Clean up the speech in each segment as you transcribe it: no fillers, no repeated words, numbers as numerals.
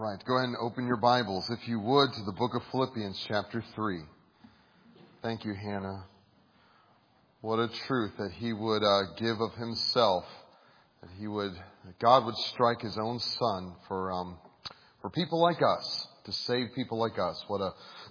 right, go ahead and open your Bibles, if you would, to the book of Philippians chapter 3. Thank you, Hannah. What a truth that He would give of Himself, that God would strike His own Son for people like us, to save people like us. What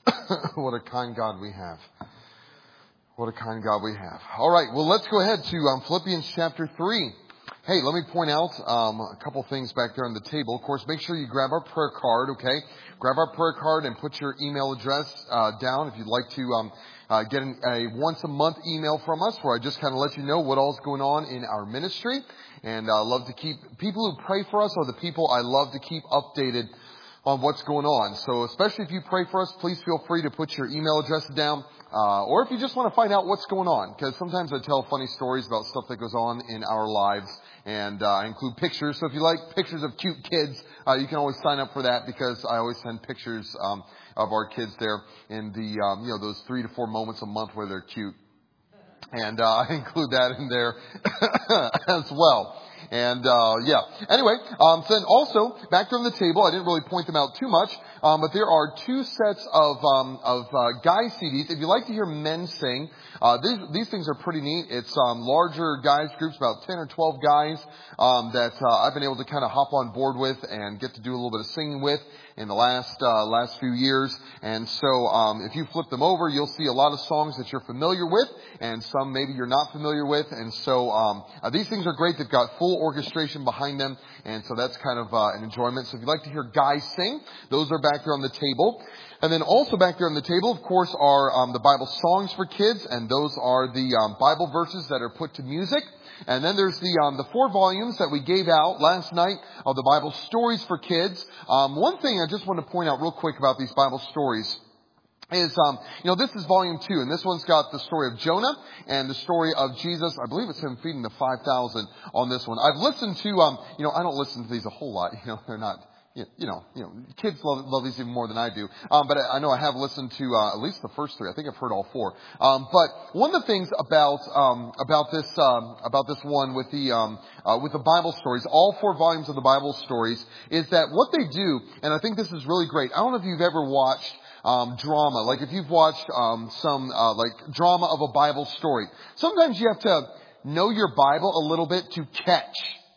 a kind God we have. What a kind God we have. All right, well, let's go ahead to Philippians chapter 3. Hey, let me point out a couple things back there on the table. Of course, make sure you grab our prayer card, okay? Grab our prayer card and put your email address down if you'd like to get a once-a-month email from us where I just kind of let you know what all's going on in our ministry. And I love to keep people who pray for us are the people I love to keep updated on what's going on. So especially if you pray for us, please feel free to put your email address down. Or if you just want to find out what's going on, because sometimes I tell funny stories about stuff that goes on in our lives, and I include pictures. So if you like pictures of cute kids, you can always sign up for that, because I always send pictures of our kids there in the those 3 to 4 moments a month where they're cute, and I include that in there as well. And, anyway, then also, back there on the table, I didn't really point them out too much, but there are 2 sets of guys CDs. If you like to hear men sing, these things are pretty neat. It's, larger guys groups, about 10 or 12 guys, that, I've been able to kind of hop on board with and get to do a little bit of singing with in the last few years. And so, if you flip them over, you'll see a lot of songs that you're familiar with, and some maybe you're not familiar with. And so, these things are great. They've got full orchestration behind them, and so that's kind of an enjoyment. So if you'd like to hear guys sing, those are back there on the table. And then also back there on the table, of course, are the Bible songs for kids, and those are the Bible verses that are put to music. And then there's the 4 volumes that we gave out last night of the Bible stories for kids. One thing I just want to point out real quick about these Bible stories is, this is volume 2, and this one's got the story of Jonah and the story of Jesus. I believe it's him feeding the 5,000 on this one. I've listened to, I don't listen to these a whole lot. They're not, kids love these even more than I do. But I know I have listened to, at least the first 3. I think I've heard all 4. But one of the things about this one with the Bible stories, all 4 volumes of the Bible stories, is that what they do, and I think this is really great. I don't know if you've ever watched drama, like if you've watched some drama of a Bible story. Sometimes you have to know your Bible a little bit to catch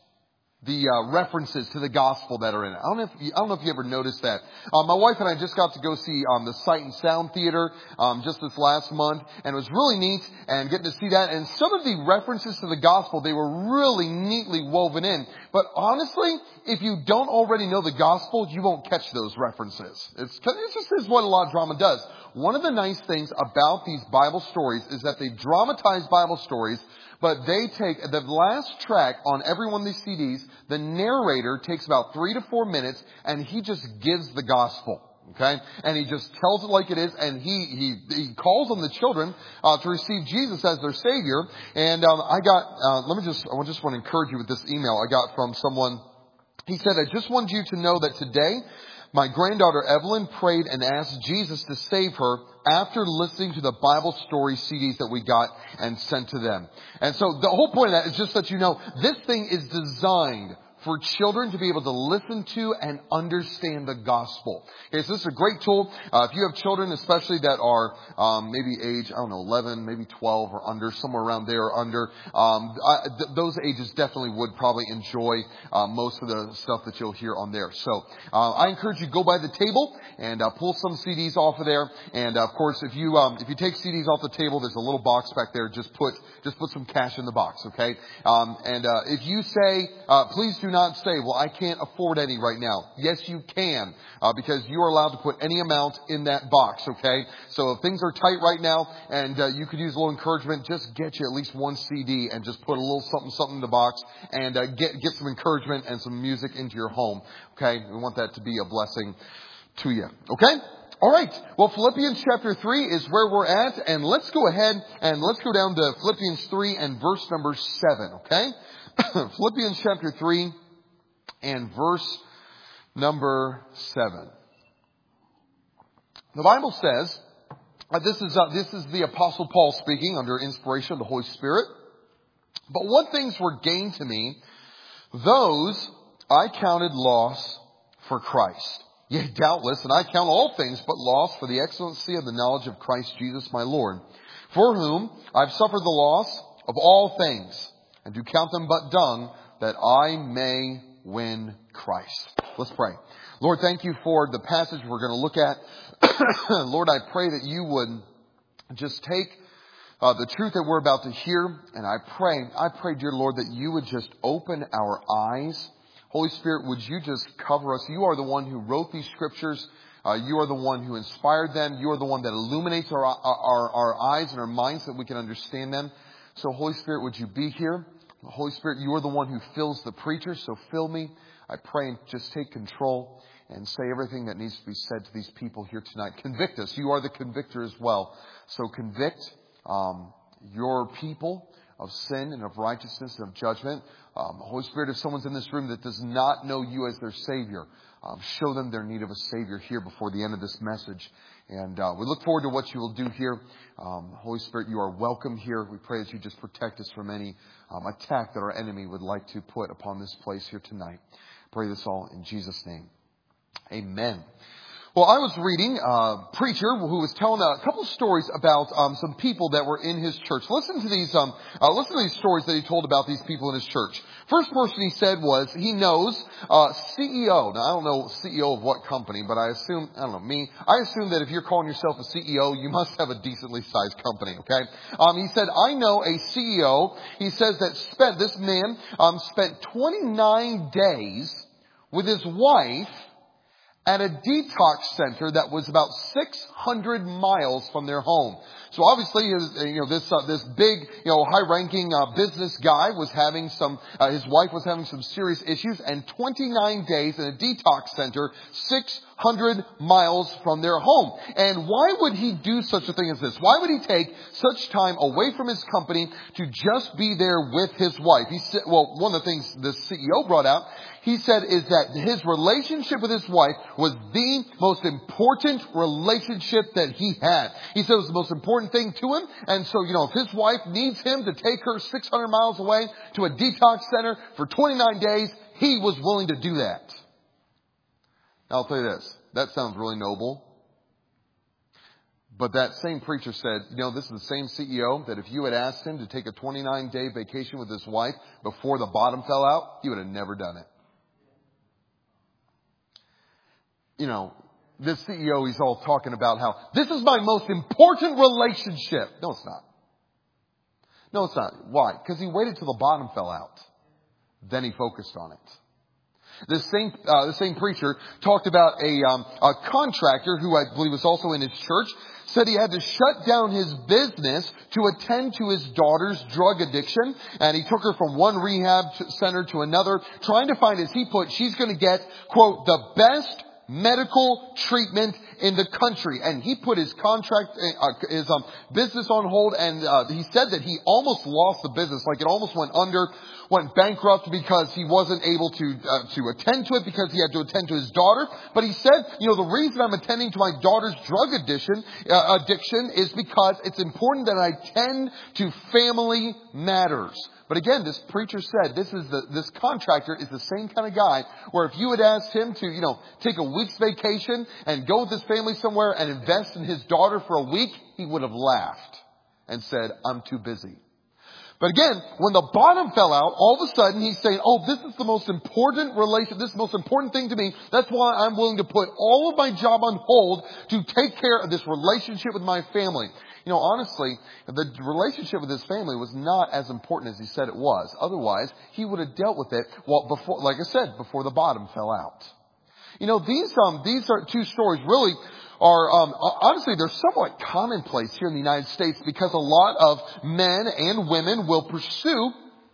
the references to the gospel that are in it. I don't know if you ever noticed that. My wife and I just got to go see the Sight and Sound Theater just this last month, and it was really neat, and getting to see that. And some of the references to the gospel, they were really neatly woven in. But honestly, if you don't already know the gospel, you won't catch those references. It just is what a lot of drama does. One of the nice things about these Bible stories is that they dramatize Bible stories, but they take the last track on every one of these CDs. The narrator takes about 3 to 4 minutes, and he just gives the gospel. Okay, and he just tells it like it is, and he calls on the children to receive Jesus as their Savior. And I just want to encourage you with this email I got from someone. He said, "I just wanted you to know that today, my granddaughter Evelyn prayed and asked Jesus to save her after listening to the Bible story CDs that we got and sent to them." And so the whole point of that is just that you know this thing is designed for children to be able to listen to and understand the gospel. Okay, so this is a great tool. If you have children, especially that are maybe age, 11, maybe 12 or under, somewhere around there or under, those ages definitely would probably enjoy most of the stuff that you'll hear on there. So I encourage you to go by the table and pull some CDs off of there. And of course, if you take CDs off the table, there's a little box back there. Just put some cash in the box, okay? If you say, please do not say, well, I can't afford any right now. Yes, you can, because you are allowed to put any amount in that box, okay? So if things are tight right now and you could use a little encouragement, just get you at least 1 CD and just put a little something in the box and get some encouragement and some music into your home, okay? We want that to be a blessing to you, okay? All right. Well, Philippians chapter 3 is where we're at, and let's go ahead and let's go down to Philippians 3 and verse number 7, okay? Philippians chapter 3 and verse number 7. The Bible says, this is the Apostle Paul speaking under inspiration of the Holy Spirit. "But what things were gain to me, those I counted loss for Christ. Yea, doubtless, and I count all things but loss for the excellency of the knowledge of Christ Jesus my Lord, for whom I've suffered the loss of all things, and do count them but dung, that I may win Christ. Let's pray. Lord, thank you for the passage we're going to look at. Lord, I pray that you would just take the truth that we're about to hear, and I pray, dear Lord, that you would just open our eyes. Holy Spirit, would you just cover us? You are the one who wrote these scriptures. You are the one who inspired them. You are the one that illuminates our eyes and our minds so that we can understand them. So Holy Spirit, would you be here? Holy Spirit, you are the one who fills the preacher, so fill me. I pray and just take control and say everything that needs to be said to these people here tonight. Convict us. You are the convictor as well. So convict your people of sin and of righteousness and of judgment. Holy Spirit, if someone's in this room that does not know you as their Savior, show them their need of a Savior here before the end of this message. And we look forward to what you will do here. Holy Spirit, you are welcome here. We pray that you just protect us from any attack that our enemy would like to put upon this place here tonight. Pray this all in Jesus' name. Amen. Well, I was reading a preacher who was telling a couple of stories about some people that were in his church. Listen to these stories that he told about these people in his church. First person he said was he knows CEO. Now I don't know CEO of what company, but I assume that if you're calling yourself a CEO, you must have a decently sized company. Okay. He said, I know a CEO. He says that this man spent 29 days with his wife at a detox center that was about 600 miles from their home. So obviously, this big, high-ranking business guy was having his wife was having some serious issues, and 29 days in a detox center, 600 miles from their home. And why would he do such a thing as this? Why would he take such time away from his company to just be there with his wife? He said, well, one of the things the CEO brought out, he said, is that his relationship with his wife was the most important relationship that he had. He said it was the most important thing to him. And so, if his wife needs him to take her 600 miles away to a detox center for 29 days, he was willing to do that. Now, I'll tell you this. That sounds really noble. But that same preacher said, this is the same CEO that if you had asked him to take a 29-day vacation with his wife before the bottom fell out, he would have never done it. This CEO, he's all talking about how this is my most important relationship. No, it's not. No, it's not. Why? Because he waited till the bottom fell out. Then he focused on it. The same preacher talked about a contractor who I believe was also in his church, said he had to shut down his business to attend to his daughter's drug addiction. And he took her from one rehab center to another, trying to find, as he put, she's going to get, quote, the best medical treatment in the country. And he put his business on hold, and he said that he almost lost the business, like it almost went bankrupt because he wasn't able to attend to it because he had to attend to his daughter. But he said, the reason I'm attending to my daughter's drug addiction is because it's important that I tend to family matters. But again, this preacher said this contractor is the same kind of guy where if you had asked him to, take a week's vacation and go with his family somewhere and invest in his daughter for a week, he would have laughed and said, I'm too busy. But again, when the bottom fell out, all of a sudden he's saying, this is the most important this is the most important thing to me. That's why I'm willing to put all of my job on hold to take care of this relationship with my family. Honestly, the relationship with his family was not as important as he said it was. Otherwise, he would have dealt with it before the bottom fell out. These are two stories really are, honestly, they're somewhat commonplace here in the United States because a lot of men and women will pursue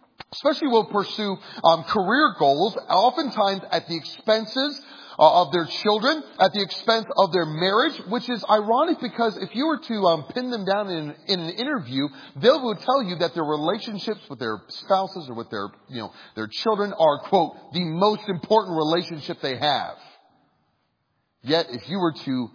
career goals, oftentimes at the expenses of their children, at the expense of their marriage, which is ironic because if you were to pin them down in an interview, they would tell you that their relationships with their spouses or with their children are, quote, the most important relationship they have. Yet, if you were to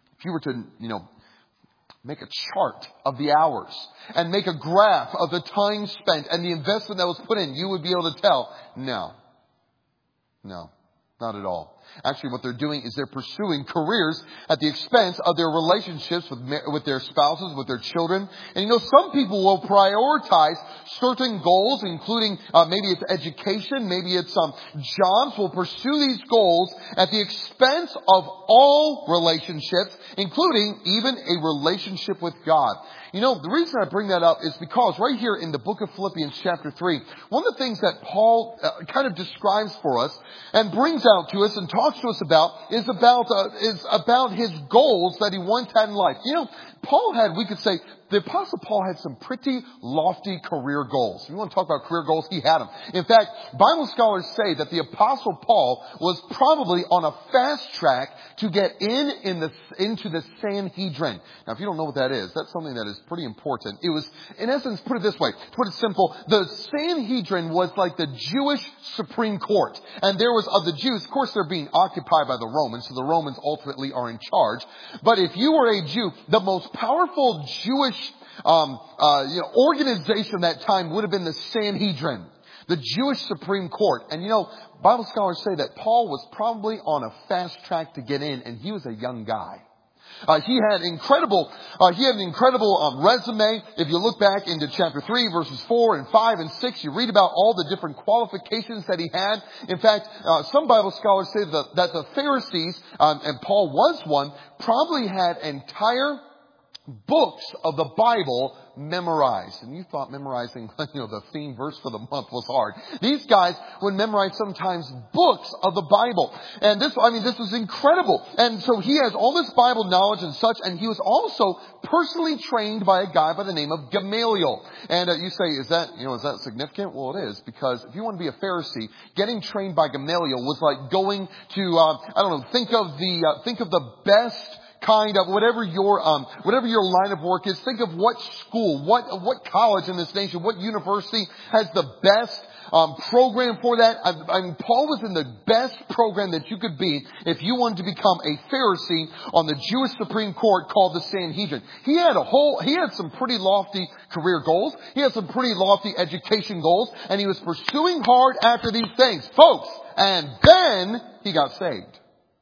make a chart of the hours and make a graph of the time spent and the investment that was put in, you would be able to tell, no. Not at all. Actually, what they're doing is they're pursuing careers at the expense of their relationships with their spouses, with their children. And some people will prioritize certain goals, including maybe it's education, maybe it's jobs, will pursue these goals at the expense of all relationships, including even a relationship with God. The reason I bring that up is because right here in the book of Philippians chapter 3, one of the things that Paul kind of describes for us and brings out to us and talks to us about is about his goals that he once had in life. We could say, the Apostle Paul had some pretty lofty career goals. If you want to talk about career goals, he had them. In fact, Bible scholars say that the Apostle Paul was probably on a fast track to get into the Sanhedrin. Now, if you don't know what that is, that's something that is pretty important. It was, in essence, put it this way, to put it simple, the Sanhedrin was like the Jewish Supreme Court. And there was, of the Jews, of course, they're being occupied by the Romans, so the Romans ultimately are in charge. But if you were a Jew, the most powerful Jewish organization at that time would have been the Sanhedrin, the Jewish Supreme Court. And Bible scholars say that Paul was probably on a fast track to get in, and he was a young guy. He had an incredible resume. If you look back into chapter 3, verses 4 and 5 and 6, you read about all the different qualifications that he had. In fact, some Bible scholars say that the Pharisees, and Paul was one, probably had entire books of the Bible memorized. And you thought memorizing, the theme verse for the month was hard. These guys would memorize sometimes books of the Bible. And this was incredible. And so he has all this Bible knowledge and such, and he was also personally trained by a guy by the name of Gamaliel. And you say, is that significant? Well, it is, because if you want to be a Pharisee, getting trained by Gamaliel was like going to, think of the best kind of whatever your line of work is. Think of what school, what college in this nation, what university has the best program for that. Paul was in the best program that you could be if you wanted to become a Pharisee on the Jewish Supreme Court called the Sanhedrin. He had some pretty lofty career goals. He had some pretty lofty education goals, and he was pursuing hard after these things, folks. And then he got saved.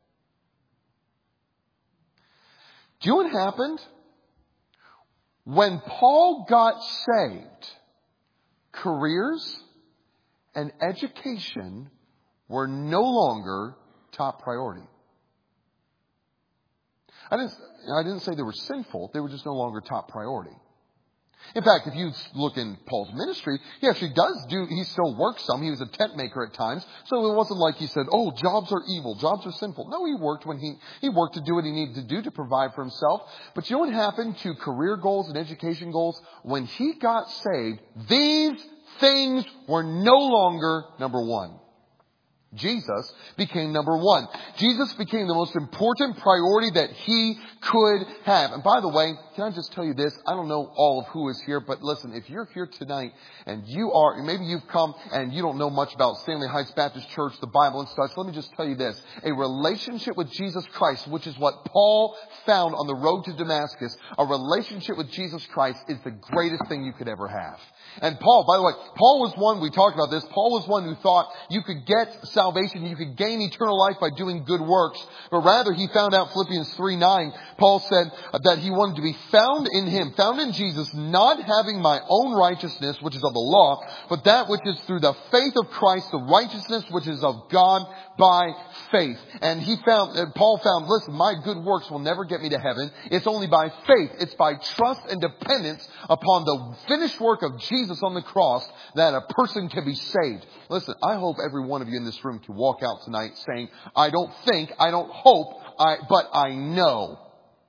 Do you know what happened? When Paul got saved, careers and education were no longer top priority. I didn't say they were sinful. They were just no longer top priority. In fact, if you look in Paul's ministry, he actually he still works some. He was a tent maker at times. So it wasn't like he said, oh, jobs are evil, jobs are sinful. No, he worked when he worked to do what he needed to do to provide for himself. But you know what happened to career goals and education goals? When he got saved, these things were no longer number one. Jesus became number one. Jesus became the most important priority that he could have. And by the way, can I just tell you this? I don't know all of who is here, but listen, if you're here tonight and maybe you've come and you don't know much about Stanley Heights Baptist Church, the Bible and such, let me just tell you this. A relationship with Jesus Christ, which is what Paul found on the road to Damascus, a relationship with Jesus Christ is the greatest thing you could ever have. And Paul, by the way, Paul was one, we talked about this, Paul was one who thought you could get salvation, you could gain eternal life by doing good works. But rather, he found out Philippians 3:9, Paul said that he wanted to be found in him, found in Jesus, not having my own righteousness, which is of the law, but that which is through the faith of Christ, the righteousness which is of God by faith. And Paul found, listen, my good works will never get me to heaven. It's only by faith. It's by trust and dependence upon the finished work of Jesus on the cross that a person can be saved. Listen, I hope every one of you in this room can walk out tonight saying, I don't think, I don't hope, but I know.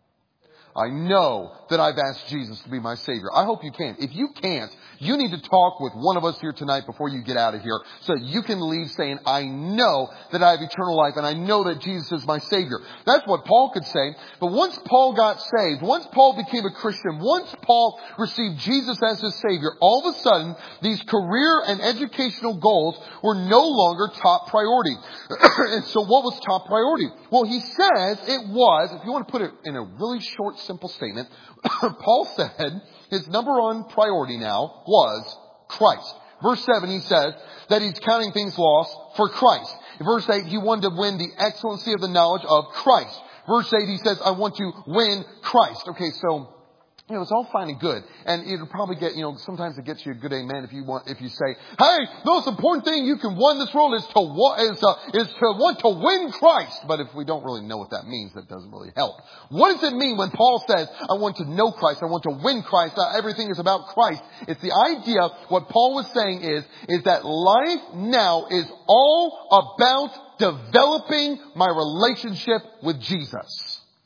I know that I've asked Jesus to be my Savior. I hope you can. If you can't, you need to talk with one of us here tonight before you get out of here so that you can leave saying, I know that I have eternal life and I know that Jesus is my Savior. That's what Paul could say. But once Paul got saved, once Paul became a Christian, once Paul received Jesus as his Savior, all of a sudden, these career and educational goals were no longer top priority. And so what was top priority? Well, he says it was, if you want to put it in a really short, simple statement, Paul said his number one priority now was Christ. Verse 7, he says that he's counting things lost for Christ. In verse 8, he wanted to win the excellency of the knowledge of Christ. Verse 8, he says, I want to win Christ. Okay, so, it's all fine and good. And it'll probably get, sometimes it gets you a good amen if you say, hey, the most important thing you can win this world is to want to win Christ. But if we don't really know what that means, that doesn't really help. What does it mean when Paul says, I want to know Christ, I want to win Christ, everything is about Christ? It's the idea, what Paul was saying is that life now is all about developing my relationship with Jesus.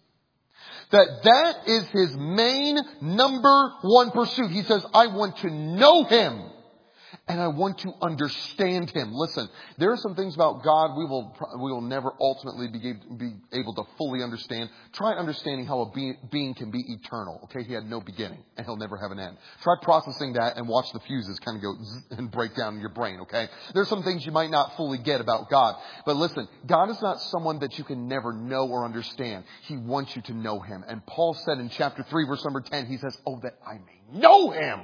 That is his main number one pursuit. He says, I want to know him and I want to understand him. Listen, there are some things about God we will never ultimately be able to fully understand. Try understanding how a being can be eternal. Okay, he had no beginning and he'll never have an end. Try processing that and watch the fuses kind of go zzz and break down in your brain. Okay, there's some things you might not fully get about God, but listen, God is not someone that you can never know or understand. He wants you to know him. And Paul said in chapter 3, verse number 10, he says, oh, that I may know him.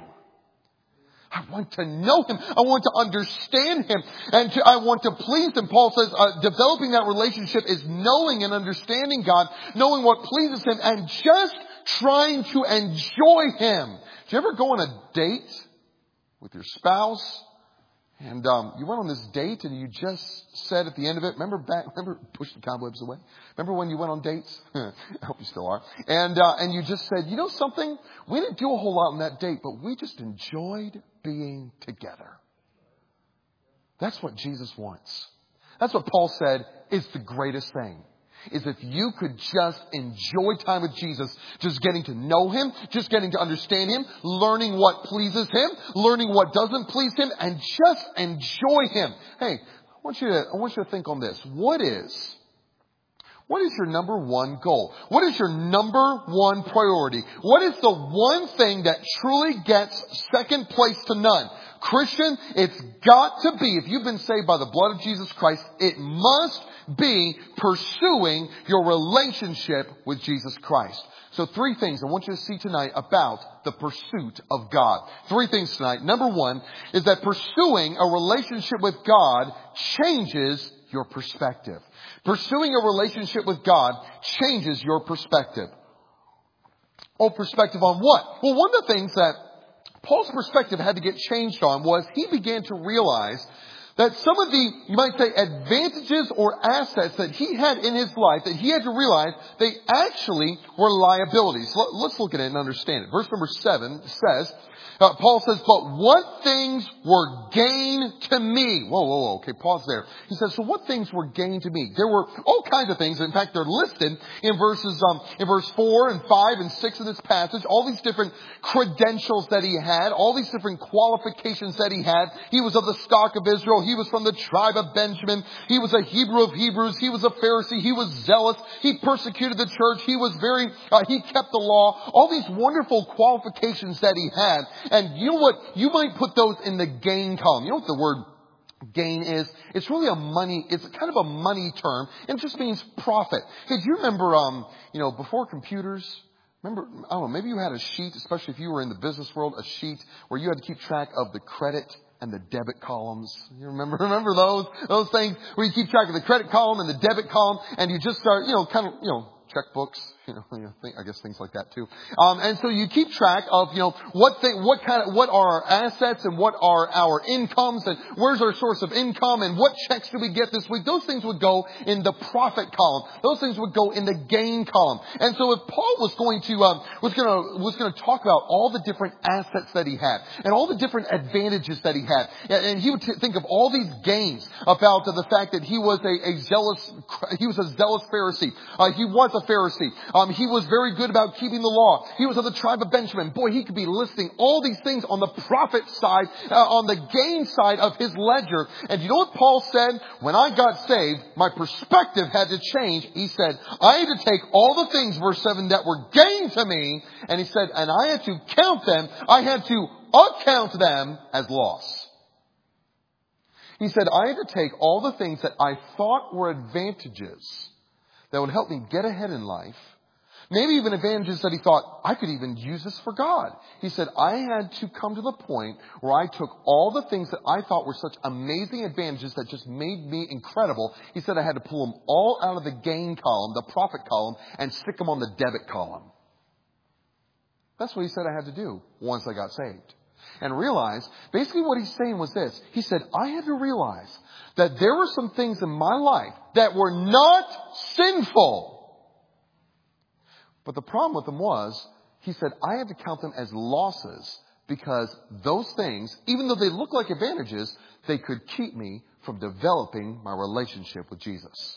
I want to know him. I want to understand him. And I want to please him. Paul says developing that relationship is knowing and understanding God, knowing what pleases him, and just trying to enjoy him. Did you ever go on a date with your spouse? And you went on this date and you just said at the end of it, remember push the cobwebs away? Remember when you went on dates? I hope you still are. And you just said, you know something? We didn't do a whole lot on that date, but we just enjoyed being together. That's what Jesus wants. That's what Paul said is the greatest thing. Is if you could just enjoy time with Jesus, just getting to know him, just getting to understand him, learning what pleases him, learning what doesn't please him, and just enjoy him. Hey, I want you to think on this. What is your number one goal? What is your number one priority? What is the one thing that truly gets second place to none? Christian, it's got to be, if you've been saved by the blood of Jesus Christ, it must be pursuing your relationship with Jesus Christ. So 3 things I want you to see tonight about the pursuit of God. 3 things tonight. Number 1 is that pursuing a relationship with God changes your perspective. Pursuing a relationship with God changes your perspective. Oh, perspective on what? Well, one of the things that Paul's perspective had to get changed on was he began to realize that some of the, you might say, advantages or assets that he had in his life, that he had to realize they actually were liabilities. Let's look at it and understand it. Verse number 7 says, Paul says, but what things were gain to me? Whoa. Okay, pause there. He says, so what things were gain to me? There were all kinds of things. In fact, they're listed in verse 4 and 5 and 6 of this passage. All these different credentials that he had, all these different qualifications that he had. He was of the stock of Israel. He was from the tribe of Benjamin. He was a Hebrew of Hebrews. He was a Pharisee. He was zealous. He persecuted the church. He kept the law. All these wonderful qualifications that he had. And you know what? You might put those in the gain column. You know what the word gain is? It's really it's kind of a money term. It just means profit. Hey, do you remember, before computers, remember, I don't know, maybe you had a sheet, especially if you were in the business world, a sheet where you had to keep track of the credit and the debit columns. You remember those things where you keep track of the credit column and the debit column, and you just start, checkbooks, I guess things like that too. And so you keep track of, what are our assets and what are our incomes and where's our source of income and what checks do we get this week? Those things would go in the profit column. Those things would go in the gain column. And so if Paul was going to talk about all the different assets that he had and all the different advantages that he had, and he would think of all these gains about the fact that he was a zealous Pharisee. He was a Pharisee. He was very good about keeping the law. He was of the tribe of Benjamin. Boy, he could be listing all these things on the profit side, on the gain side of his ledger. And you know what Paul said? When I got saved, my perspective had to change. He said, I had to take all the things, verse 7, that were gain to me. And he said, and I had to count them. I had to account them as loss. He said, I had to take all the things that I thought were advantages that would help me get ahead in life, Maybe even advantages that he thought, I could even use this for God. He said, I had to come to the point where I took all the things that I thought were such amazing advantages that just made me incredible. He said I had to pull them all out of the gain column, the profit column, and stick them on the debit column. That's what he said I had to do once I got saved. And realize, basically what he's saying was this. He said, I had to realize that there were some things in my life that were not sinful. But the problem with them was, he said, I had to count them as losses because those things, even though they look like advantages, they could keep me from developing my relationship with Jesus.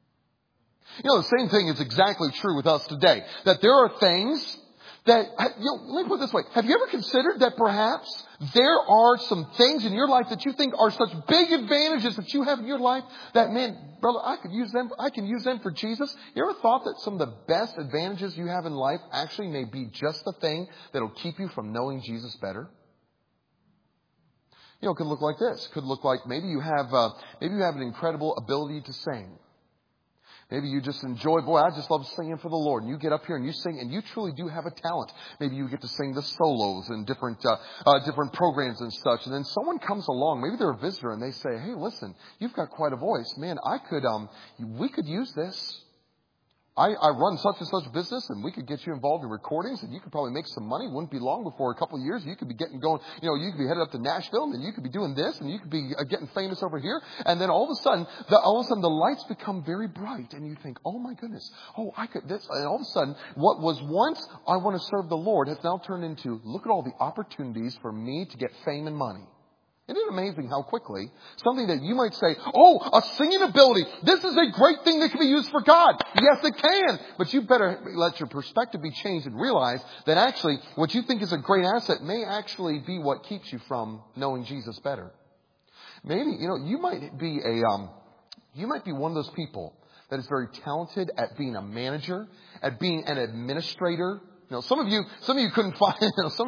You know, the same thing is exactly true with us today. That there are things that, let me put it this way. Have you ever considered that perhaps there are some things in your life that you think are such big advantages that you have in your life that, man, brother, I can use them for Jesus? You ever thought that some of the best advantages you have in life actually may be just the thing that'll keep you from knowing Jesus better? You know, it could look like this. It could look like maybe you have an incredible ability to sing. Maybe you just enjoy, boy, I just love singing for the Lord. And you get up here and you sing, and you truly do have a talent. Maybe you get to sing the solos in different programs and such. And then someone comes along, maybe they're a visitor, and they say, hey, listen, you've got quite a voice. Man, we could use this. I run such and such business, and we could get you involved in recordings, and you could probably make some money. It wouldn't be long before a couple of years you could be going, you could be headed up to Nashville, and then you could be doing this, and you could be getting famous over here. And then all of a sudden the lights become very bright, and you think, oh my goodness, I could this. And all of a sudden, what was once I want to serve the Lord has now turned into, look at all the opportunities for me to get fame and money. Isn't it amazing how quickly something that you might say, a singing ability, this is a great thing that can be used for God. Yes, it can. But you better let your perspective be changed and realize that actually what you think is a great asset may actually be what keeps you from knowing Jesus better. Maybe, you might be one of those people that is very talented at being a manager, at being an administrator. Some of you couldn't find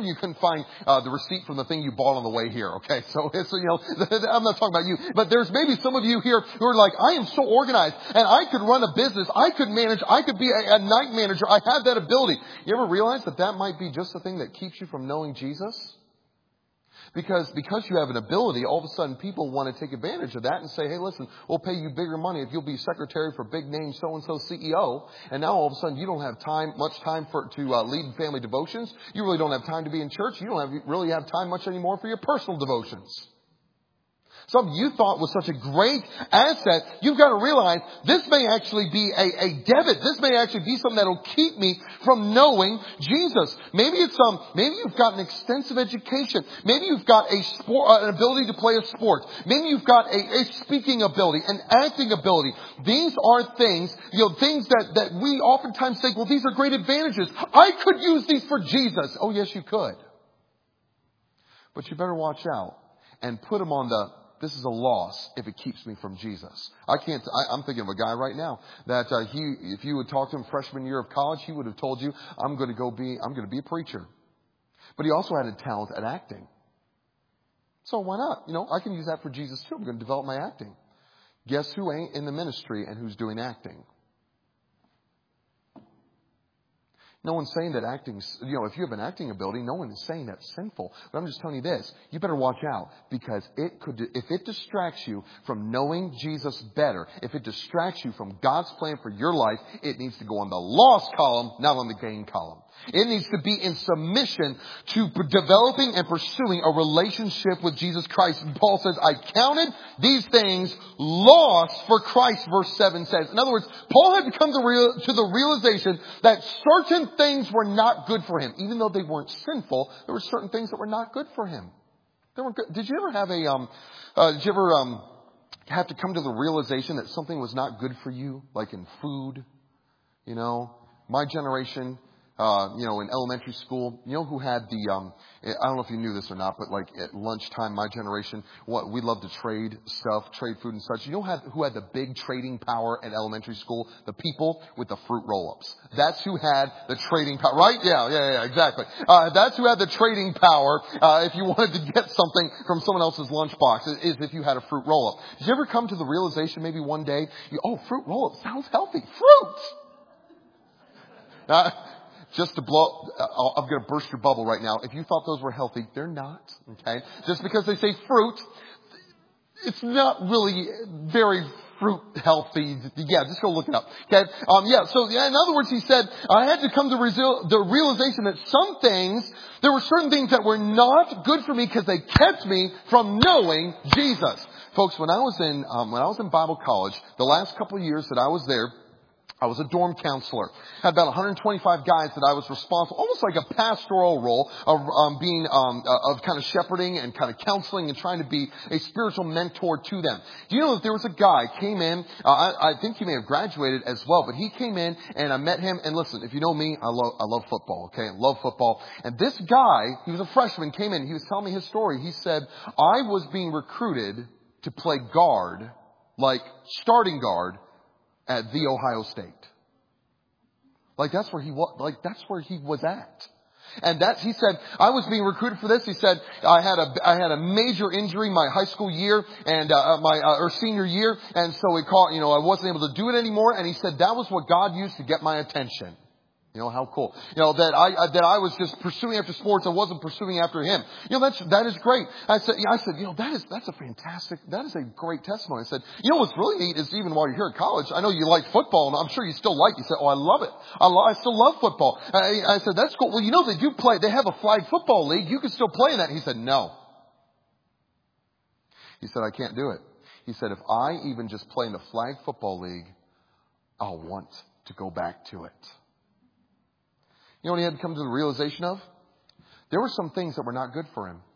the receipt from the thing you bought on the way here. Okay, so I'm not talking about you, but there's maybe some of you here who are like, I am so organized, and I could run a business, I could manage, I could be a night manager. I have that ability. You ever realize that might be just the thing that keeps you from knowing Jesus? Because you have an ability, all of a sudden people want to take advantage of that and say, hey, listen, we'll pay you bigger money if you'll be secretary for big name so-and-so CEO. And now all of a sudden you don't have much time to lead in family devotions. You really don't have time to be in church. You don't really have time much anymore for your personal devotions. Something you thought was such a great asset, you've got to realize this may actually be a debit. This may actually be something that'll keep me from knowing Jesus. Maybe you've got an extensive education. Maybe you've got an ability to play a sport. Maybe you've got a speaking ability, an acting ability. These are things that we oftentimes think, well, these are great advantages. I could use these for Jesus. Oh, yes, you could. But you better watch out and put them on this is a loss if it keeps me from Jesus. I'm thinking of a guy right now that if you would talk to him freshman year of college, he would have told you, I'm going to be a preacher. But he also had a talent at acting. So why not? I can use that for Jesus too. I'm going to develop my acting. Guess who ain't in the ministry and who's doing acting? No one's saying that acting, if you have an acting ability, no one is saying that's sinful. But I'm just telling you this, you better watch out because if it distracts you from knowing Jesus better, if it distracts you from God's plan for your life, it needs to go on the loss column, not on the gain column. It needs to be in submission to developing and pursuing a relationship with Jesus Christ. And Paul says, I counted these things lost for Christ, verse 7 says. In other words, Paul had to come to the realization that certain things were not good for him. Even though they weren't sinful, there were certain things that were not good for him. They weren't good. Did you ever have have to come to the realization that something was not good for you, like in food? My generation, in elementary school, who had I don't know if you knew this or not, but like at lunchtime, my generation, we loved to trade food and such. Who had the big trading power at elementary school? The people with the fruit roll-ups. That's who had the trading power, right? Yeah, exactly. That's who had the trading power, if you wanted to get something from someone else's lunchbox, is if you had a fruit roll-up. Did you ever come to the realization maybe one day, fruit roll-up sounds healthy. Fruit! Just to blow, I'm going to burst your bubble right now. If you thought those were healthy, they're not. Okay? Just because they say fruit, it's not really very fruit healthy. Yeah, just go look it up. Okay? So in other words, he said, I had to come to the realization that there were certain things that were not good for me because they kept me from knowing Jesus. Folks, when I was in Bible college, the last couple of years that I was there, I was a dorm counselor. I had about 125 guys that I was responsible, almost like a pastoral role of of kind of shepherding and kind of counseling and trying to be a spiritual mentor to them. Do you know that there was a guy came in? I think he may have graduated as well, but he came in and I met him. And listen, if you know me, I love football. Okay, I love football. And this guy, he was a freshman, came in. He was telling me his story. He said, I was being recruited to play guard, like starting guard, at The Ohio State. Like that's where he was at. And he said, I was being recruited for this. He said, I had a major injury my high school year and, or senior year. And so I wasn't able to do it anymore. And he said, that was what God used to get my attention. You know, how cool. You know, that I was just pursuing after sports. I wasn't pursuing after him. You know, that is great. I said, you know, that is a great testimony. I said, you know, what's really neat is even while you're here at college, I know you like football and I'm sure you still like it. He said, oh, I love it. I still love football. I said, that's cool. Well, you know, they have a flag football league. You can still play in that. He said, no. He said, I can't do it. He said, if I even just play in the flag football league, I'll want to go back to it. You know what he had to come to the realization of? There were some things that were not good for him.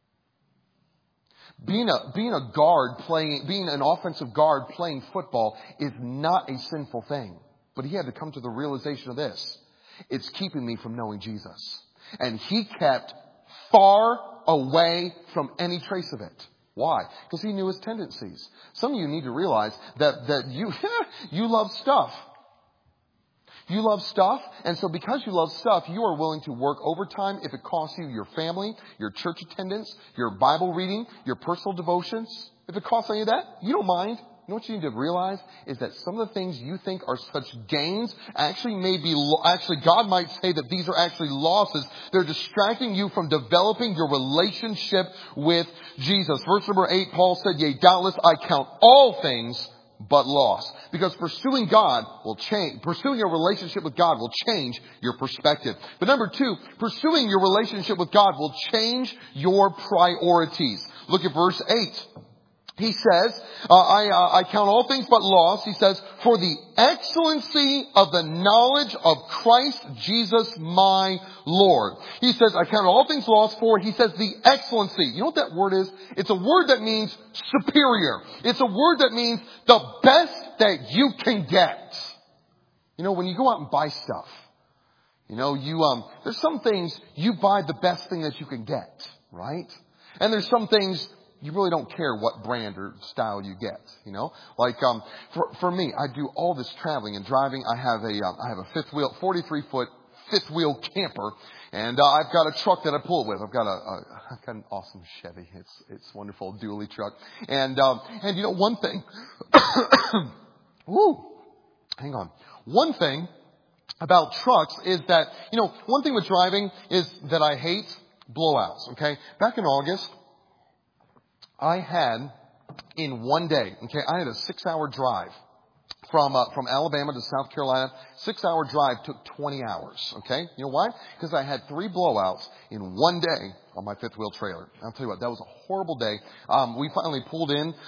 Being an offensive guard playing football is not a sinful thing. But he had to come to the realization of this. It's keeping me from knowing Jesus. And he kept far away from any trace of it. Why? Because he knew his tendencies. Some of you need to realize that you love stuff. You love stuff, and so because you love stuff, you are willing to work overtime if it costs you your family, your church attendance, your Bible reading, your personal devotions. If it costs any of that, you don't mind. You know what you need to realize is that some of the things you think are such gains actually God might say that these are actually losses. They're distracting you from developing your relationship with Jesus. Verse number 8, Paul said, yea, doubtless I count all things but loss. Because pursuing your relationship with God will change your perspective. But number 2, pursuing your relationship with God will change your priorities. Look at verse 8. He says, I count all things but loss. He says, for the excellency of the knowledge of Christ Jesus my Lord. He says, I count all things lost for, he says, the excellency. You know what that word is? It's a word that means superior. It's a word that means the best that you can get. You know, when you go out and buy stuff, you know, there's some things you buy the best thing that you can get, right? And there's some things you really don't care what brand or style you get, you know? Like, for me, I do all this traveling and driving. I have a 43-foot fifth wheel camper, and I've got a truck that I pull it with. I've got an awesome Chevy. It's wonderful, dually truck. And you know, one thing, hang on. One thing about trucks is that, you know, one thing with driving is that I hate blowouts, okay? Back in August, I had, in one day, I had a 6-hour drive from Alabama to South Carolina. 6-hour drive took 20 hours, okay? You know why? Because I had 3 blowouts in one day on my fifth wheel trailer. I'll tell you what, that was a horrible day. We finally pulled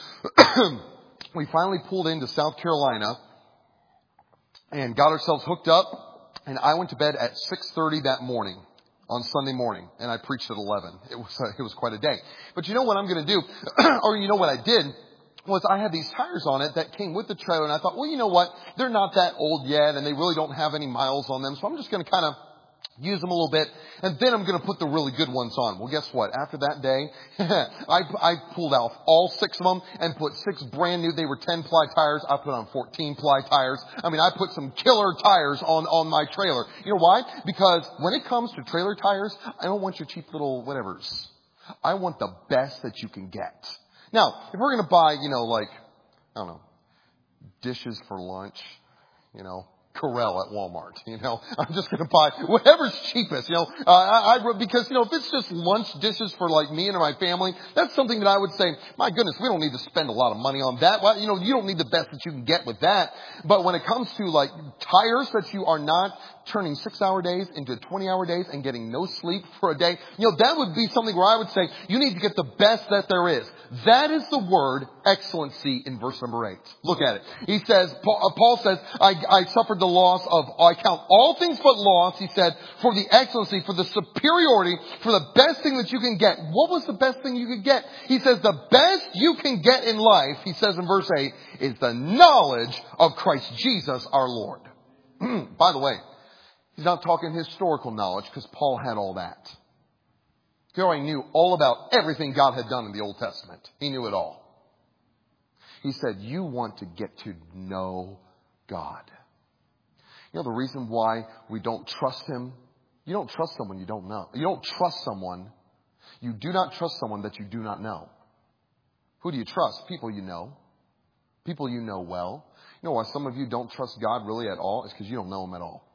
into South Carolina and got ourselves hooked up, and I went to bed at 6:30 that morning. On Sunday morning, and I preached at 11. It was quite a day. But you know what I'm going to do, or you know what I did, was I had these tires on it that came with the trailer, and I thought, well, you know what, they're not that old yet, and they really don't have any miles on them, so I'm just going to kind of use them a little bit, and then I'm going to put the really good ones on. Well, guess what? After that day, I pulled off all 6 of them and put 6 brand new. They were 10-ply tires. I put on 14-ply tires. I mean, I put some killer tires on my trailer. You know why? Because when it comes to trailer tires, I don't want your cheap little whatevers. I want the best that you can get. Now, if we're going to buy, you know, like, I don't know, dishes for lunch, you know, Corel at Walmart. I'm just going to buy whatever's cheapest. Because if it's just lunch dishes for like me and my family, that's something that I would say, my goodness, we don't need to spend a lot of money on that. Well, you don't need the best that you can get with that. But when it comes to like tires that you are not turning 6-hour days into 20-hour days and getting no sleep for a day, that would be something where I would say you need to get the best that there is. That is the word excellency in verse number 8. Look at it. He says, Paul says, I suffered the loss of, I count all things but loss, he said, for the excellency, for the superiority, for the best thing that you can get. What was the best thing you could get? He says the best you can get in life, he says in verse 8, is the knowledge of Christ Jesus our Lord. By the way, he's not talking historical knowledge because Paul had all that. He already knew all about everything God had done in the Old Testament. He knew it all. He said, you want to get to know God. The reason why we don't trust Him, you don't trust someone you don't know. You don't trust someone. You do not trust someone that you do not know. Who do you trust? People you know. People you know well. You know why some of you don't trust God really at all? It's because you don't know Him at all.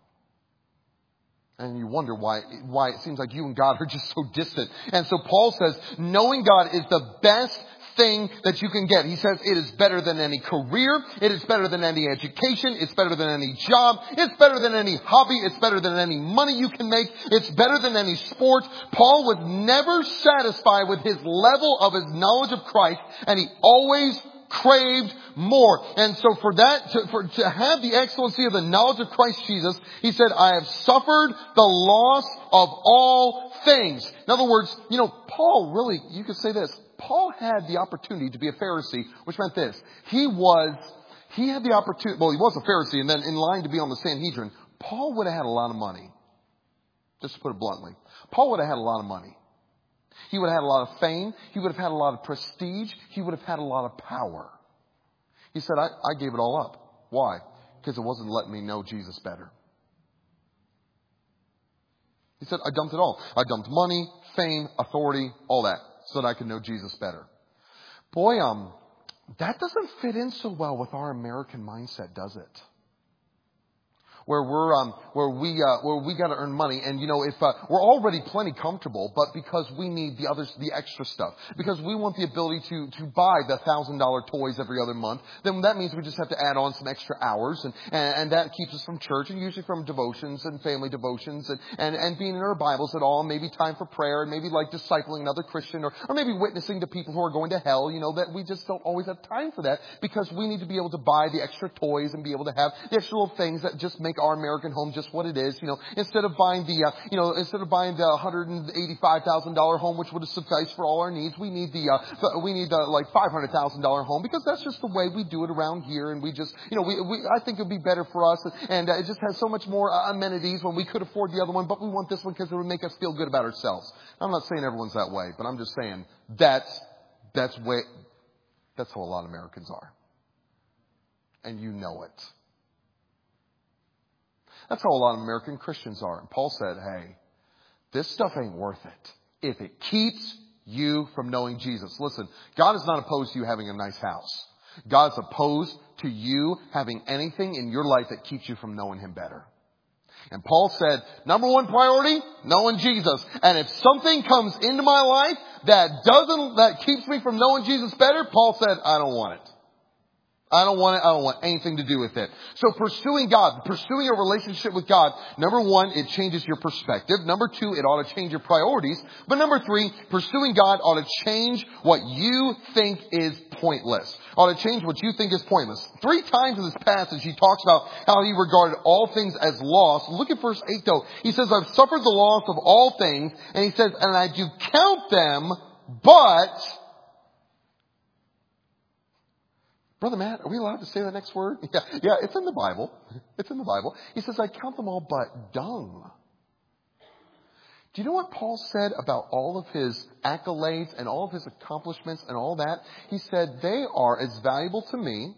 And you wonder why it seems like you and God are just so distant. And so Paul says, knowing God is the best thing that you can get. He says it is better than any career. It is better than any education. It's better than any job. It's better than any hobby. It's better than any money you can make. It's better than any sport. Paul was never satisfied with his level of his knowledge of Christ, and he always craved more. And so for that, to have the excellency of the knowledge of Christ Jesus, he said, I have suffered the loss of all things. In other words, Paul really, you could say this, Paul had the opportunity to be a Pharisee, which meant this. He had the opportunity, he was a Pharisee and then in line to be on the Sanhedrin. Paul would have had a lot of money. Just to put it bluntly. Paul would have had a lot of money. He would have had a lot of fame. He would have had a lot of prestige. He would have had a lot of power. He said, I gave it all up. Why? Because it wasn't letting me know Jesus better. He said, I dumped it all. I dumped money, fame, authority, all that, so that I could know Jesus better. Boy, that doesn't fit in so well with our American mindset, does it? Where we got to earn money, and if we're already plenty comfortable, but because we need the extra stuff, because we want the ability to buy the $1,000 toys every other month, then that means we just have to add on some extra hours, and that keeps us from church, and usually from devotions and family devotions, and being in our Bibles at all, and maybe time for prayer, and maybe like discipling another Christian, or maybe witnessing to people who are going to hell. That we just don't always have time for that because we need to be able to buy the extra toys and be able to have the extra little things that just make our American home just what it is. Instead of buying the $185,000 home, which would have sufficed for all our needs, we need the like $500,000 home, because that's just the way we do it around here. And we just, I think it would be better for us. And it just has so much more amenities when we could afford the other one, but we want this one because it would make us feel good about ourselves. I'm not saying everyone's that way, but I'm just saying that's how a lot of Americans are. And you know it. That's how a lot of American Christians are. And Paul said, hey, this stuff ain't worth it if it keeps you from knowing Jesus. Listen, God is not opposed to you having a nice house. God's opposed to you having anything in your life that keeps you from knowing Him better. And Paul said, number one priority, knowing Jesus. And if something comes into my life that keeps me from knowing Jesus better, Paul said, I don't want it. I don't want it. I don't want anything to do with it. So pursuing God, pursuing a relationship with God, number one, it changes your perspective. Number two, it ought to change your priorities. But number three, pursuing God ought to change what you think is pointless. Ought to change what you think is pointless. 3 times in this passage, he talks about how he regarded all things as loss. Look at verse 8 though. He says, I've suffered the loss of all things. And he says, and I do count them, but... Brother Matt, are we allowed to say that next word? Yeah, it's in the Bible. It's in the Bible. He says, I count them all but dung. Do you know what Paul said about all of his accolades and all of his accomplishments and all that? He said, they are as valuable to me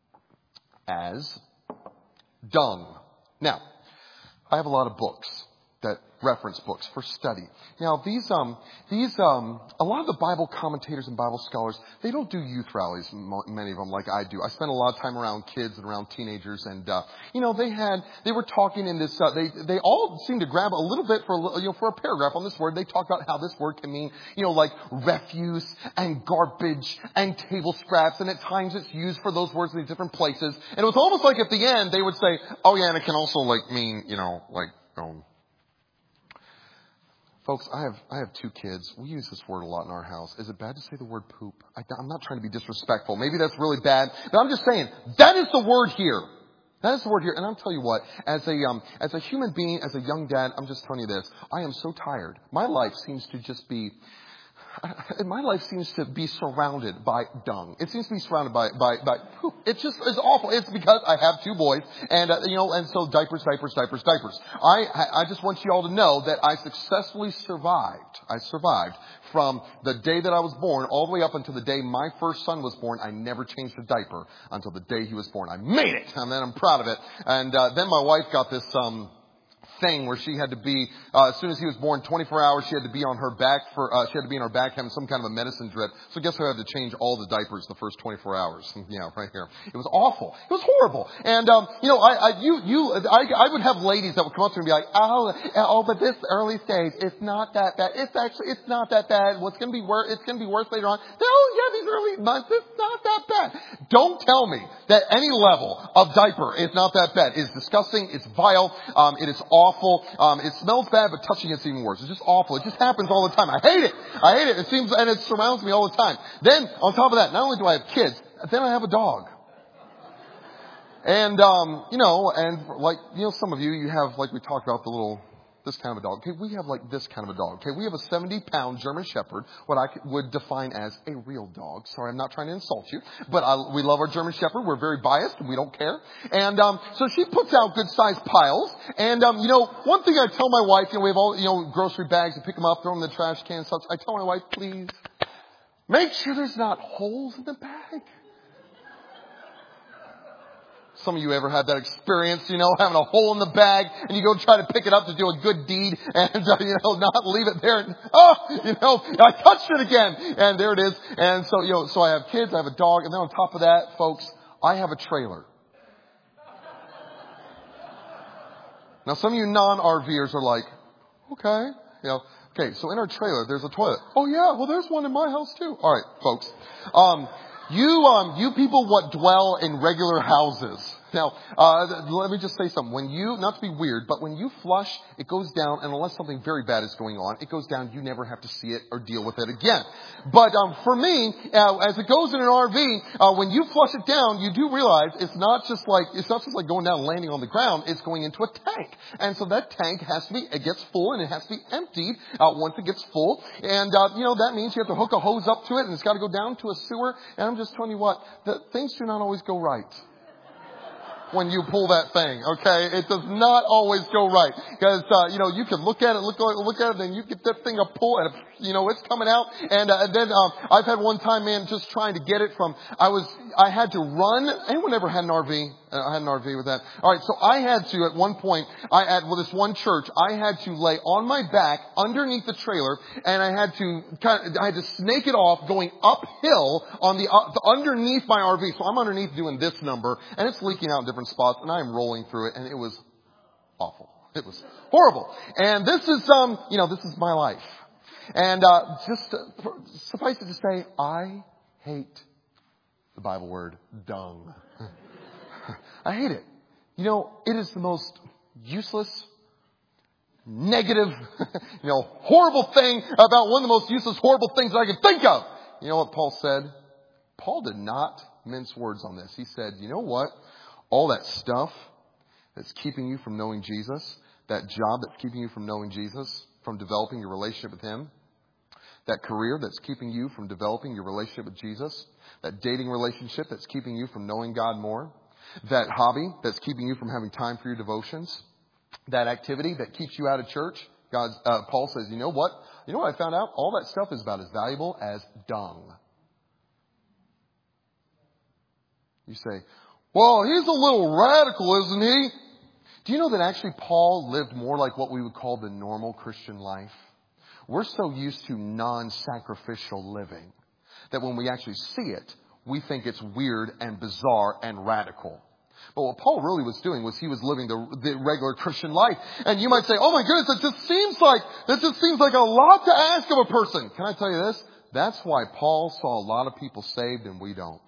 as dung. Now, I have a lot of books. that reference books for study. Now, a lot of the Bible commentators and Bible scholars, they don't do youth rallies, many of them, like I do. I spent a lot of time around kids and around teenagers, and they were talking in this. They all seemed to grab a little bit for a paragraph on this word. They talk about how this word can mean, like refuse and garbage and table scraps, and at times it's used for those words in different places. And it was almost like at the end they would say, "Oh yeah, and it can also mean, Folks, I have 2 kids. We use this word a lot in our house. Is it bad to say the word poop? I'm not trying to be disrespectful. Maybe that's really bad. But I'm just saying, that is the word here. That is the word here. And I'll tell you what, as a human being, as a young dad, I'm just telling you this. I am so tired. My life seems to be surrounded by dung. It seems to be surrounded by poop. It just is awful. It's because I have 2 boys and so diapers. I just want you all to know that I successfully survived. I survived from the day that I was born all the way up until the day my first son was born. I never changed a diaper until the day he was born. I made it, and then I'm proud of it. And then my wife got this thing where she had to be, as soon as he was born, 24 hours, she had to be on her back having some kind of a medicine drip. So guess who had to change all the diapers the first 24 hours? Yeah, right here. It was awful. It was horrible. And, I would have ladies that would come up to me and be like, but this early stage, it's not that bad. It's not that bad. It's going to be worse later on. These early months, it's not that bad. Don't tell me that any level of diaper is not that bad. It's disgusting. It's vile. It is awful. It smells bad, but touching it's even worse. It's just awful. It just happens all the time. I hate it. And it surrounds me all the time. Then, on top of that, not only do I have kids, then I have a dog. And, some of you have, like we talked about, this kind of a dog. Okay, we have this kind of a dog. Okay, we have a 70-pound German Shepherd, what I would define as a real dog. Sorry, I'm not trying to insult you, but we love our German Shepherd. We're very biased, and we don't care. And so she puts out good-sized piles. And one thing I tell my wife, we have all grocery bags and pick them up, throw them in the trash can. So I tell my wife, please make sure there's not holes in the bag. Some of you ever had that experience, having a hole in the bag and you go try to pick it up to do a good deed and, not leave it there. And, I touched it again. And there it is. And so I have kids, I have a dog. And then on top of that, folks, I have a trailer. Now, some of you non-RVers are like, okay, okay, so in our trailer, there's a toilet. Oh yeah, well there's one in my house too. All right, folks. You people what dwell in regular houses. Now, let me just say something. Not to be weird, but when you flush, it goes down, and unless something very bad is going on, it goes down. You never have to see it or deal with it again. But for me, as it goes in an RV, when you flush it down, you do realize it's not just like going down and landing on the ground. It's going into a tank, and so that tank it gets full, and it has to be emptied once it gets full. And that means you have to hook a hose up to it, and it's got to go down to a sewer. And I'm just telling you what, things do not always go right when you pull that thing, okay? It does not always go right. Because, you can look at it, then you get that thing a pull, and, it's coming out. And then I've had one time, man, just trying to get it I had to run. Anyone ever had an RV? I had an RV with that. All right, so I had to, at one point, this one church, I had to lay on my back underneath the trailer, and I had to snake it off going uphill on underneath my RV. So I'm underneath doing this number, and it's leaking out in different spots, and I'm rolling through it, and it was awful. It was horrible. And this is my life. And just suffice it to say, I hate the Bible word dung. I hate it. It is the most useless, negative, horrible thing about one of the most useless, horrible things that I can think of. You know what Paul said? Paul did not mince words on this. He said, you know what? All that stuff that's keeping you from knowing Jesus, that job that's keeping you from knowing Jesus, from developing your relationship with Him, that career that's keeping you from developing your relationship with Jesus, that dating relationship that's keeping you from knowing God more, that hobby that's keeping you from having time for your devotions, that activity that keeps you out of church. Paul says, you know what? You know what I found out? All that stuff is about as valuable as dung. You say, well, he's a little radical, isn't he? Do you know that actually Paul lived more like what we would call the normal Christian life? We're so used to non-sacrificial living that when we actually see it, we think it's weird and bizarre and radical. But what Paul really was doing was he was living the regular Christian life. And you might say, oh my goodness, this just seems like a lot to ask of a person. Can I tell you this? That's why Paul saw a lot of people saved and we don't.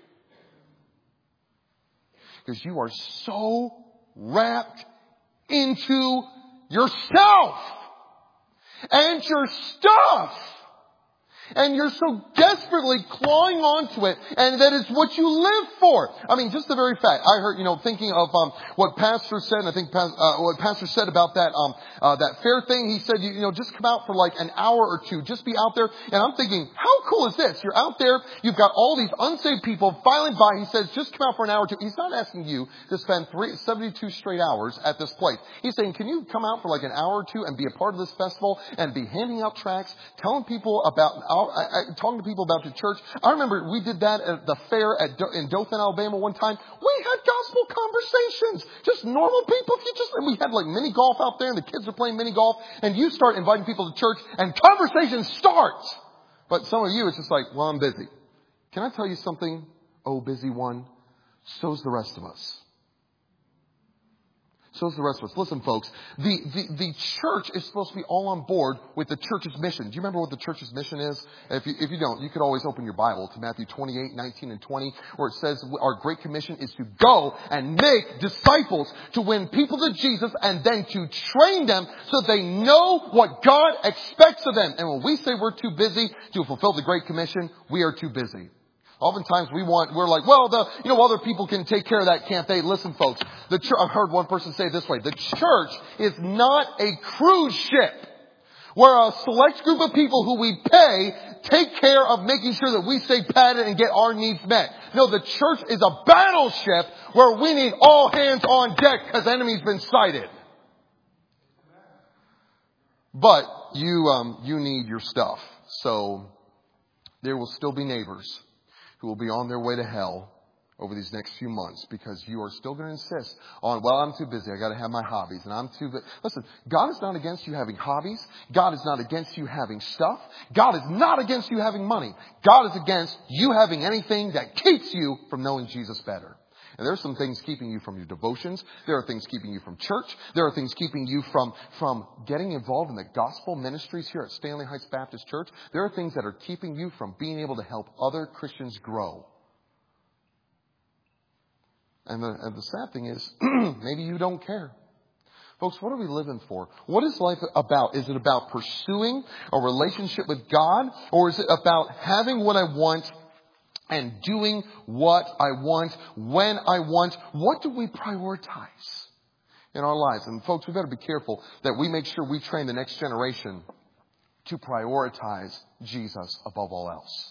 Because you are so wrapped into yourself and your stuff. And you're so desperately clawing onto it, and that is what you live for. I mean, just the very fact. I heard, thinking of what Pastor said, and I think what Pastor said about that fair thing. He said, just come out for like an hour or two, just be out there. And I'm thinking, how cool is this? You're out there, you've got all these unsaved people filing by. He says, just come out for an hour or two. He's not asking you to spend 72 straight hours at this place. He's saying, can you come out for like an hour or two and be a part of this festival and be handing out tracts, telling people about talking to people about the church. I remember we did that at the fair in Dothan, Alabama one time. We had gospel conversations. Just normal people. And we had like mini golf out there and the kids are playing mini golf. And you start inviting people to church and conversation starts. But some of you, it's just like, well, I'm busy. Can I tell you something? Oh, busy one. So's the rest of us. So's the rest of us. Listen, folks, the church is supposed to be all on board with the church's mission. Do you remember what the church's mission is? If you don't, you could always open your Bible to Matthew 28, 19, and 20, where it says our Great Commission is to go and make disciples, to win people to Jesus, and then to train them so they know what God expects of them. And when we say we're too busy to fulfill the Great Commission, we are too busy. Oftentimes we're like, well, other people can take care of that, can't they? Listen, folks, I've heard one person say it this way: the church is not a cruise ship where a select group of people who we pay take care of making sure that we stay padded and get our needs met. No, the church is a battleship where we need all hands on deck because enemy's been sighted. But you need your stuff. So there will still be neighbors who will be on their way to hell over these next few months because you are still going to insist on, well, I'm too busy. I got to have my hobbies and I'm too busy. Listen, God is not against you having hobbies. God is not against you having stuff. God is not against you having money. God is against you having anything that keeps you from knowing Jesus better. And there are some things keeping you from your devotions. There are things keeping you from church. There are things keeping you from getting involved in the gospel ministries here at Stanley Heights Baptist Church. There are things that are keeping you from being able to help other Christians grow. And the sad thing is, maybe you don't care. Folks, what are we living for? What is life about? Is it about pursuing a relationship with God? Or is it about having what I want and doing what I want, when I want? What do we prioritize in our lives? And folks, we've got to be careful that we make sure we train the next generation to prioritize Jesus above all else.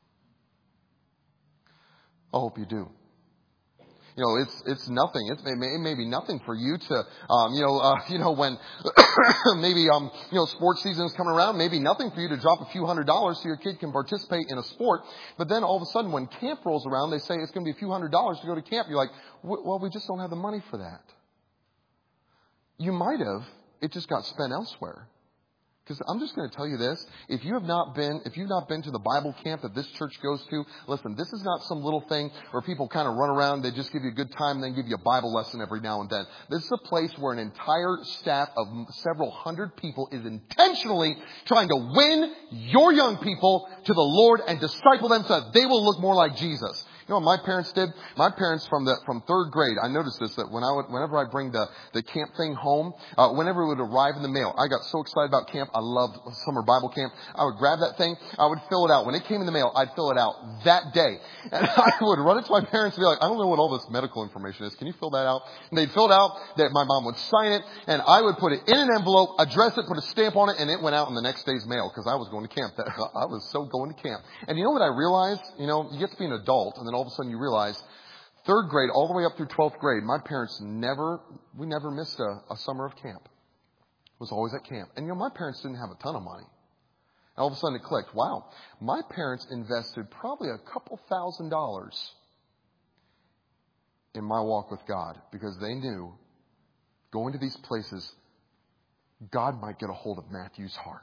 I hope you do. It's nothing. It may be nothing for you to, when maybe, sports season is coming around, maybe nothing for you to drop a few $100s so your kid can participate in a sport. But then all of a sudden when camp rolls around, they say it's going to be a few $100s to go to camp. You're like, well, we just don't have the money for that. You might have. It just got spent elsewhere. Because I'm just going to tell you this. If you've not been to the Bible camp that this church goes to, listen, this is not some little thing where people kind of run around, they just give you a good time and then give you a Bible lesson every now and then. This is a place where an entire staff of several hundred people is intentionally trying to win your young people to the Lord and disciple them so that they will look more like Jesus. You know what my parents did? My parents from third grade, I noticed this, that whenever I bring the camp thing home, whenever it would arrive in the mail, I got so excited about camp. I loved summer Bible camp. I would grab that thing. I would fill it out. When it came in the mail, I'd fill it out that day. And I would run it to my parents and be like, I don't know what all this medical information is. Can you fill that out? And they'd fill it out. That my mom would sign it. And I would put it in an envelope, address it, put a stamp on it, and it went out in the next day's mail because I was going to camp. I was so going to camp. And you know what I realized? You get to be an adult, and then all of a sudden you realize third grade all the way up through 12th grade, my parents never missed a summer of camp. It was always at camp. And my parents didn't have a ton of money. And all of a sudden it clicked. Wow, my parents invested probably a couple $1,000s in my walk with God because they knew going to these places, God might get a hold of Matthew's heart.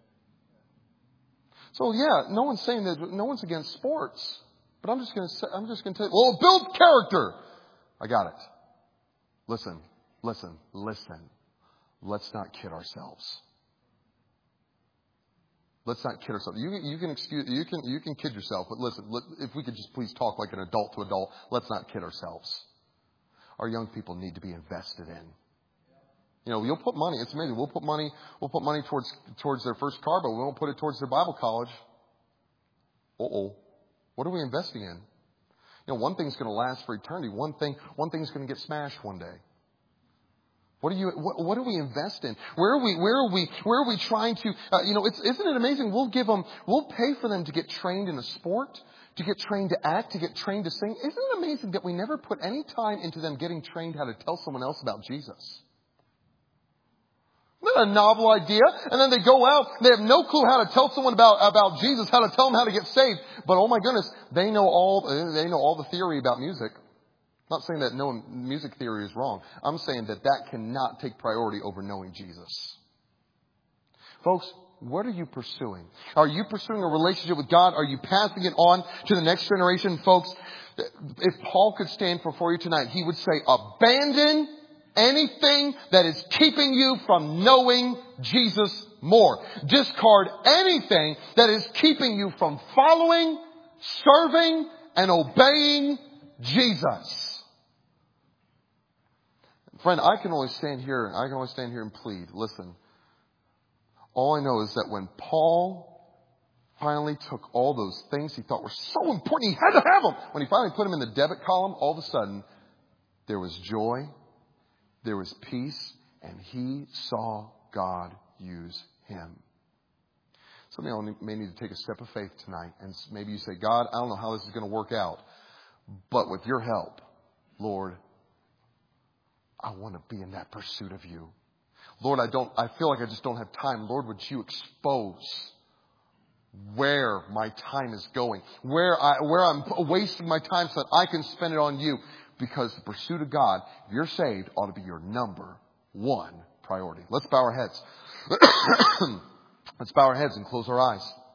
So yeah, no one's saying that, no one's against sports. But I'm just going to tell you, well, it builds character. I got it. Listen. Let's not kid ourselves. Let's not kid ourselves. You can kid yourself, but listen, if we could just please talk like an adult to adult, let's not kid ourselves. Our young people need to be invested in. You know, you'll put money. It's amazing. We'll put money towards their first car, but we won't put it towards their Bible college. What are we investing in? You know, one thing's going to last for eternity. One thing's going to get smashed one day. What do we invest in? Where are we trying to, isn't it amazing? We'll pay for them to get trained in a sport, to get trained to act, to get trained to sing. Isn't it amazing that we never put any time into them getting trained how to tell someone else about Jesus? Isn't that a novel idea? And then they go out, they have no clue how to tell someone about Jesus, how to tell them how to get saved. But oh my goodness, they know all the theory about music. I'm not saying that knowing music theory is wrong. I'm saying that cannot take priority over knowing Jesus. Folks, what are you pursuing? Are you pursuing a relationship with God? Are you passing it on to the next generation? Folks, if Paul could stand before you tonight, he would say, abandon anything that is keeping you from knowing Jesus more. Discard anything that is keeping you from following, serving, and obeying Jesus. Friend, I can only stand here and plead. Listen, all I know is that when Paul finally took all those things he thought were so important, he had to have them. When he finally put them in the debit column, all of a sudden, there was joy, there was peace, and he saw God use him. Some of you may need to take a step of faith tonight, and maybe you say, God, I don't know how this is going to work out, but with your help, Lord, I want to be in that pursuit of you. Lord, I feel like I just don't have time. Lord, would you expose where my time is going, where I'm wasting my time so that I can spend it on you. Because the pursuit of God, if you're saved, ought to be your number one priority. Let's bow our heads. Let's bow our heads and close our eyes.